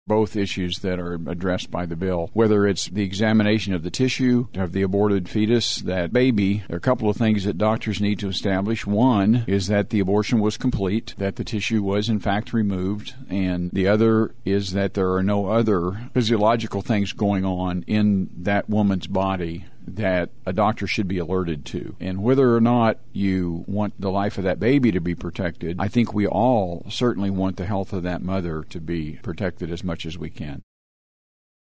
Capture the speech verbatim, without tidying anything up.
both issues that are addressed by the bill. Whether it's the examination of the tissue of the aborted fetus, that baby, there are a couple of things that doctors need to establish. One is that the abortion was complete, that the tissue was in fact removed, and the other is that there are no other physiological things going on in that woman's body that a doctor should be alerted to. And whether or not you want the life of that baby to be protected, I think we all certainly want the health of that mother to be protected as much as we can.